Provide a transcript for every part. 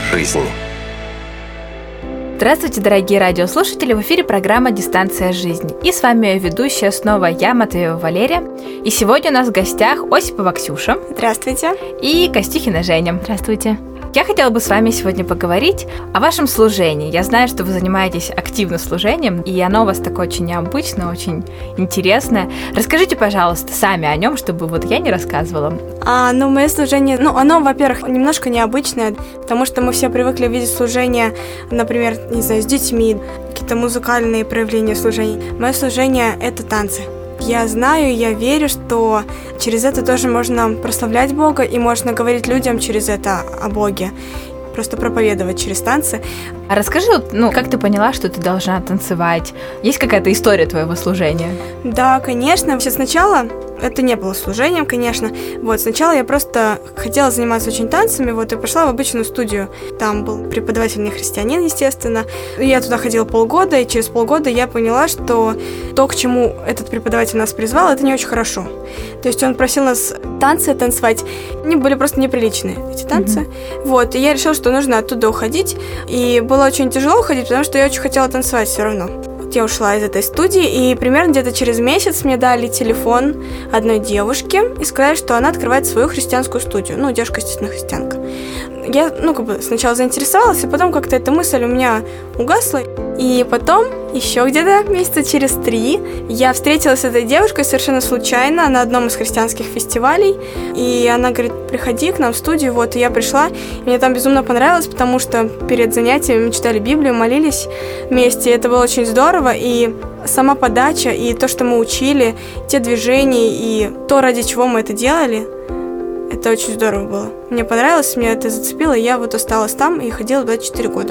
жизнь». Здравствуйте, дорогие радиослушатели! В эфире программа «Дистанция жизни». И с вами ее ведущая снова я, Матвеева Валерия. И сегодня у нас в гостях Осипова Ксюша. Здравствуйте. И Костихина Женя. Здравствуйте. Я хотела бы с вами сегодня поговорить о вашем служении. Я знаю, что вы занимаетесь активно служением, и оно у вас такое очень необычное, очень интересное. Расскажите, пожалуйста, сами о нем, чтобы вот я не рассказывала. Мое служение, оно, во-первых, немножко необычное, потому что мы все привыкли видеть служение, например, не знаю, с детьми, какие-то музыкальные проявления служений. Мое служение — это танцы. Я знаю, я верю, что через это тоже можно прославлять Бога и можно говорить людям через это о Боге, просто проповедовать через танцы. А расскажи, как ты поняла, что ты должна танцевать? Есть какая-то история твоего служения? Да, конечно. Вообще сначала это не было служением, конечно. Сначала я просто хотела заниматься очень танцами, и пошла в обычную студию. Там был преподаватель не христианин, естественно. Я туда ходила полгода, и через полгода я поняла, что то, к чему этот преподаватель нас призвал, это не очень хорошо. То есть он просил нас танцы танцевать. Они были просто неприличные, эти танцы. И я решила, что нужно оттуда уходить. И было очень тяжело уходить, потому что я очень хотела танцевать все равно. Я ушла из этой студии, и примерно где-то через месяц мне дали телефон одной девушки и сказали, что она открывает свою христианскую студию. Девушка, естественно, христианка. Я, сначала заинтересовалась, и потом как-то эта мысль у меня угасла. И потом, еще где-то месяца через 3, я встретилась с этой девушкой совершенно случайно на одном из христианских фестивалей. И она говорит: приходи к нам в студию. И я пришла. И мне там безумно понравилось, потому что перед занятиями мы читали Библию, молились вместе. Это было очень здорово. И сама подача, и то, что мы учили, те движения, и то, ради чего мы это делали, это очень здорово было. Мне понравилось, меня это зацепило, и я осталась там и ходила 24 года.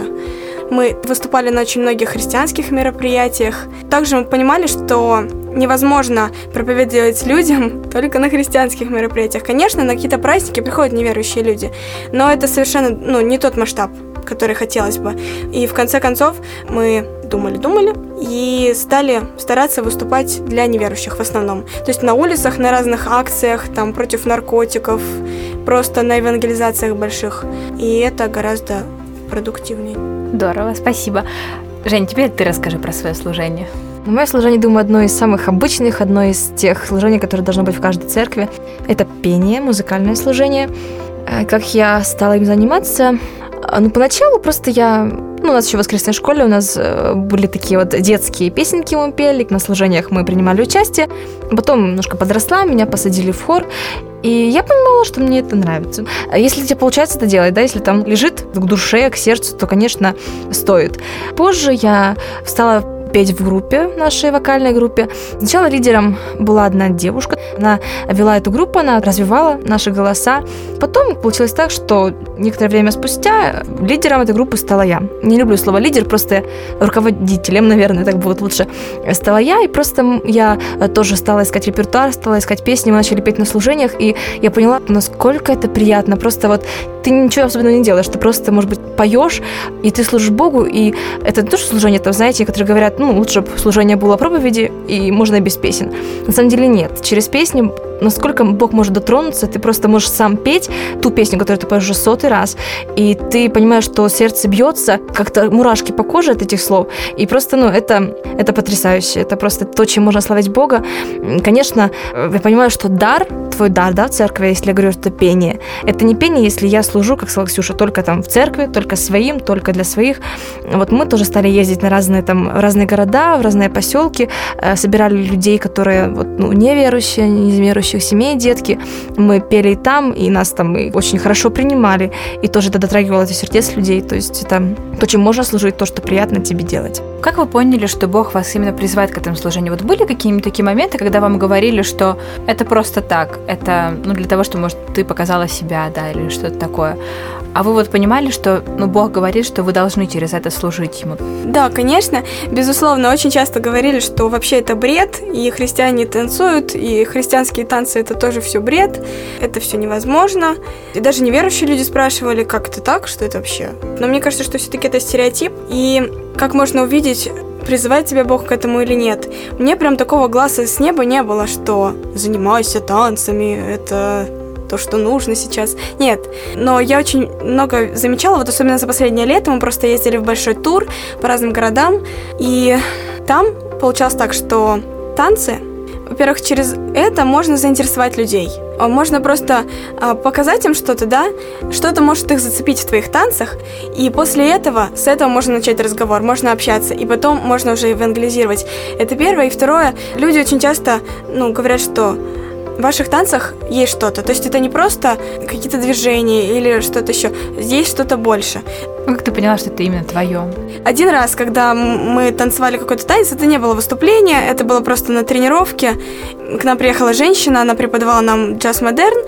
Мы выступали на очень многих христианских мероприятиях. Также мы понимали, что невозможно проповедовать людям только на христианских мероприятиях. Конечно, на какие-то праздники приходят неверующие люди, но это совершенно не тот масштаб, который хотелось бы. И в конце концов мы думали и стали стараться выступать для неверующих в основном. То есть на улицах, на разных акциях, там против наркотиков, просто на евангелизациях больших. И это гораздо продуктивнее. Здорово, спасибо. Жень, теперь ты расскажи про свое служение. Мое служение, думаю, одно из самых обычных, одно из тех служений, которые должно быть в каждой церкви. Это пение, музыкальное служение. Как я стала им заниматься? Поначалу просто у нас еще в воскресной школе у нас были такие детские песенки мы пели, на служениях мы принимали участие. Потом немножко подросла, меня посадили в хор, и я понимала, что мне это нравится. Если тебе получается это делать, если там лежит к душе, к сердцу, то, конечно, стоит. Позже я стала петь в группе, нашей вокальной группе. Сначала лидером была одна девушка. Она вела эту группу, она развивала наши голоса. Потом получилось так, что некоторое время спустя лидером этой группы стала я. Не люблю слово «лидер», просто руководителем, наверное, так будет лучше, стала я. И просто я тоже стала искать репертуар, стала искать песни, мы начали петь на служениях, и я поняла, насколько это приятно. Просто ты ничего особенного не делаешь, ты просто, может быть, поешь, и ты служишь Богу, и это не то, что служение, там, знаете, некоторые говорят, лучше бы служение было проповеди, и можно и без песен. На самом деле нет. Через песни, насколько Бог может дотронуться, ты просто можешь сам петь ту песню, которую ты поешь уже 100-й раз, и ты понимаешь, что сердце бьется, как-то мурашки по коже от этих слов, и просто, это потрясающе, это просто то, чем можно славить Бога. Конечно, я понимаю, что твой дар, в церкви, если я говорю, что это пение, это не пение, если я служу, как сказала Ксюша, только там в церкви, только своим, только для своих. Мы тоже стали ездить на разные города, в разные поселки, собирали людей, которые неверующие, не из верующих семей, детки. Мы пели и там, и нас там и очень хорошо принимали, и тоже это дотрагивало до сердец людей. То есть это то, чем можно служить, то, что приятно тебе делать. Как вы поняли, что Бог вас именно призывает к этому служению? Были какие-нибудь такие моменты, когда вам говорили, что это просто так, это для того, что, может, ты показала себя, или что-то такое? А вы понимали, что Бог говорит, что вы должны через это служить Ему? Да, конечно. Безусловно, очень часто говорили, что вообще это бред, и христиане танцуют, и христианские танцы — это тоже все бред, это все невозможно. И даже неверующие люди спрашивали, как это так, что это вообще? Но мне кажется, что все-таки это стереотип, и как можно увидеть, призывает тебя Бог к этому или нет. Мне прям такого глаза с неба не было, что занимайся танцами, это то, что нужно сейчас. Нет, но я очень много замечала, вот особенно за последнее лето, мы просто ездили в большой тур по разным городам, и там получалось так, что танцы, во-первых, через это можно заинтересовать людей. Можно просто показать им что-то, да, что-то может их зацепить в твоих танцах, и после этого, с этого можно начать разговор, можно общаться, и потом можно уже евангелизировать. Это первое. И второе, люди очень часто, говорят, что в ваших танцах есть что-то. То есть это не просто какие-то движения или что-то еще. Есть что-то больше. Как ты поняла, что это именно твое? Один раз, когда мы танцевали какой-то танец, это не было выступление, это было просто на тренировке. К нам приехала женщина, она преподавала нам джаз-модерн,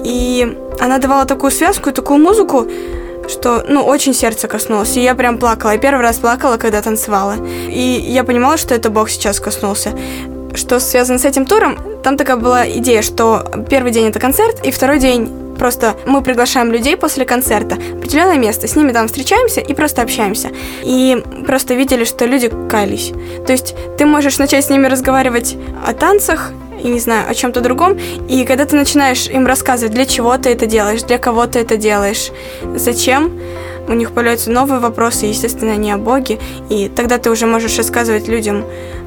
и она давала такую связку, такую музыку, что, очень сердце коснулось. И я прям плакала. Я первый раз плакала, когда танцевала. И я понимала, что это Бог сейчас коснулся. Что связано с этим туром, там такая была идея, что первый день это концерт, и второй день просто мы приглашаем людей после концерта в определенное место, с ними там встречаемся и просто общаемся. И просто видели, что люди каялись. То есть ты можешь начать с ними разговаривать о танцах, и не знаю, о чем-то другом, и когда ты начинаешь им рассказывать, для чего ты это делаешь, для кого ты это делаешь, зачем, у них появляются новые вопросы, естественно, не о Боге, и тогда ты уже можешь рассказывать людям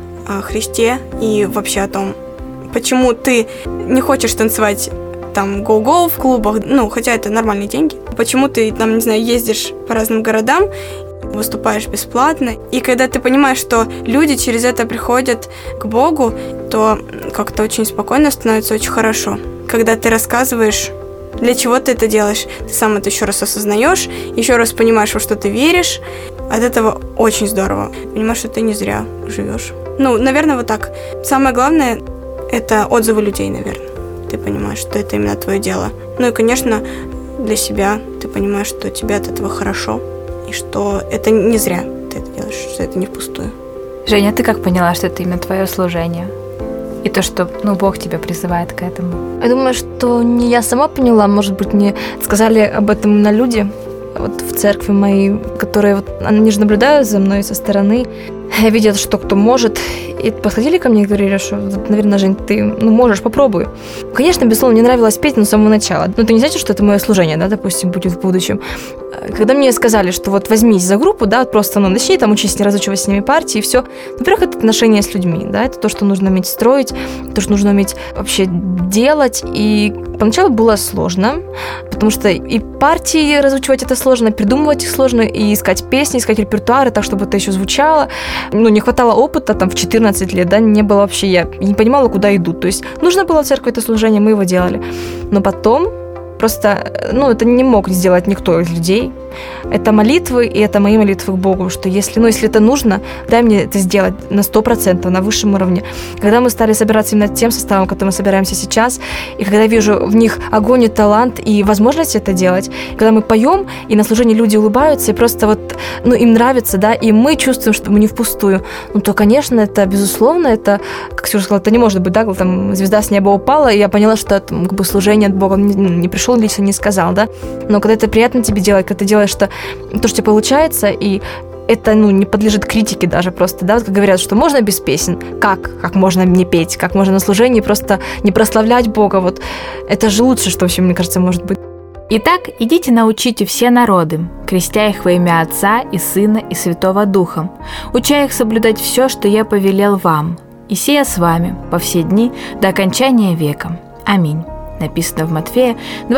о Христе и вообще о том, почему ты не хочешь танцевать там гоу-гоу в клубах, хотя это нормальные деньги, почему ты там, не знаю, ездишь по разным городам, выступаешь бесплатно, и когда ты понимаешь, что люди через это приходят к Богу, то как-то очень спокойно становится, очень хорошо. Когда ты рассказываешь, для чего ты это делаешь, ты сам это еще раз осознаешь, еще раз понимаешь, во что ты веришь, от этого очень здорово. Понимаешь, что ты не зря живешь. Наверное, вот так. Самое главное – это отзывы людей, наверное. Ты понимаешь, что это именно твое дело. И, конечно, для себя ты понимаешь, что тебе от этого хорошо, и что это не зря ты это делаешь, что это не впустую. Женя, ты как поняла, что это именно твое служение? И то, что, Бог тебя призывает к этому? Я думаю, что не я сама поняла, может быть, мне сказали об этом именно люди, вот в церкви моей, которые они же наблюдают за мной со стороны, видят, что кто может, и подходили ко мне и говорили, что, наверное, Жень, ты можешь, попробуй. Конечно, безусловно, мне нравилось петь, но с самого начала. Но это не значит, что это мое служение, да, допустим, будет в будущем. Когда мне сказали, что возьмись за группу, да, просто начни там учись, не разучивать с ними партии, и все. Во-первых, это отношения с людьми, да, это то, что нужно уметь строить, то, что нужно уметь вообще делать. И поначалу было сложно, потому что и партии разучивать это сложно, придумывать их сложно, и искать песни, искать репертуары, так, чтобы это еще звучало. Не хватало опыта, там, в 14 лет, да, не было вообще, я не понимала, куда идут. То есть нужно было в церкви это служение, мы его делали. Но потом просто, это не мог сделать никто из людей. Это молитвы, и это мои молитвы к Богу, что если это нужно, дай мне это сделать на 100%, на высшем уровне. Когда мы стали собираться именно тем составом, которым мы собираемся сейчас, и когда я вижу в них огонь и талант, и возможность это делать, когда мы поем, и на служении люди улыбаются, и просто им нравится, да, и мы чувствуем, что мы не впустую, то, конечно, это, безусловно, это, как Ксюша сказала, это не может быть, да, там звезда с неба упала, и я поняла, что это служение от Бога не пришел, лично не сказал, да, но когда это приятно тебе делать, когда ты делаешь то, что у тебя получается, и это, не подлежит критике даже просто, да, как говорят, что можно без песен, как можно не петь, как можно на служении просто не прославлять Бога, это же лучше, что вообще, мне кажется, может быть. Итак, идите научите все народы, крестя их во имя Отца и Сына и Святого Духа, уча их соблюдать все, что я повелел вам, и сия с вами по все дни до окончания века. Аминь. Написано в Матфея,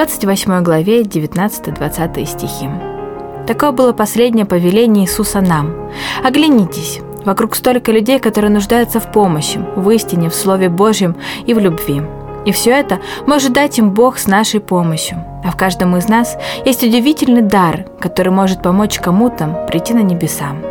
28 главе, 19-20 стихи. Такое было последнее повеление Иисуса нам. Оглянитесь, вокруг столько людей, которые нуждаются в помощи, в истине, в Слове Божьем и в любви. И все это может дать им Бог с нашей помощью. А в каждом из нас есть удивительный дар, который может помочь кому-то прийти на небеса.